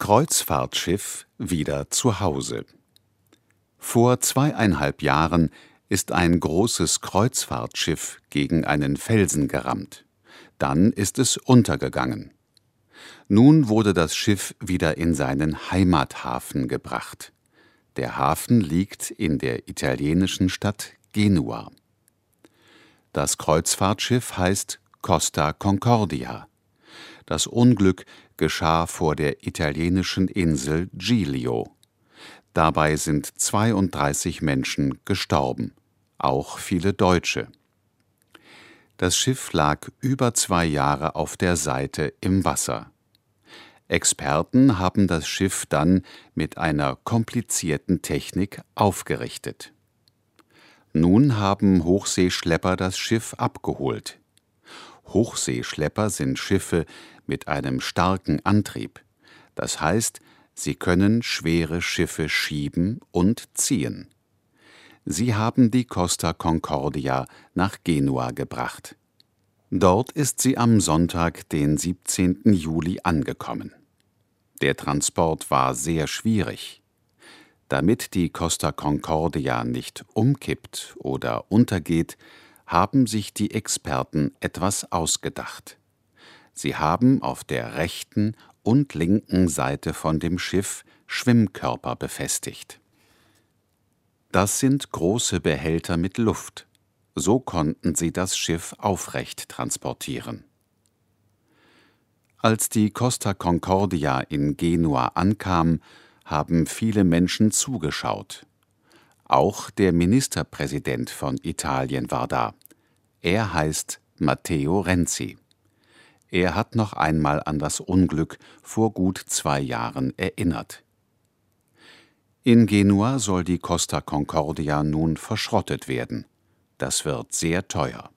Kreuzfahrtschiff wieder zu Hause. Vor 2,5 Jahren ist ein großes Kreuzfahrtschiff gegen einen Felsen gerammt. Dann ist es untergegangen. Nun wurde das Schiff wieder in seinen Heimathafen gebracht. Der Hafen liegt in der italienischen Stadt Genua. Das Kreuzfahrtschiff heißt Costa Concordia. Das Unglück geschah vor der italienischen Insel Giglio. Dabei sind 32 Menschen gestorben, auch viele Deutsche. Das Schiff lag über 2 Jahre auf der Seite im Wasser. Experten haben das Schiff dann mit einer komplizierten Technik aufgerichtet. Nun haben Hochseeschlepper das Schiff abgeholt. Hochseeschlepper sind Schiffe mit einem starken Antrieb. Das heißt, sie können schwere Schiffe schieben und ziehen. Sie haben die Costa Concordia nach Genua gebracht. Dort ist sie am Sonntag, den 17. Juli, angekommen. Der Transport war sehr schwierig. Damit die Costa Concordia nicht umkippt oder untergeht, haben sich die Experten etwas ausgedacht. Sie haben auf der rechten und linken Seite von dem Schiff Schwimmkörper befestigt. Das sind große Behälter mit Luft. So konnten sie das Schiff aufrecht transportieren. Als die Costa Concordia in Genua ankam, haben viele Menschen zugeschaut. Auch der Ministerpräsident von Italien war da. Er heißt Matteo Renzi. Er hat noch einmal an das Unglück vor gut 2 Jahren erinnert. In Genua soll die Costa Concordia nun verschrottet werden. Das wird sehr teuer.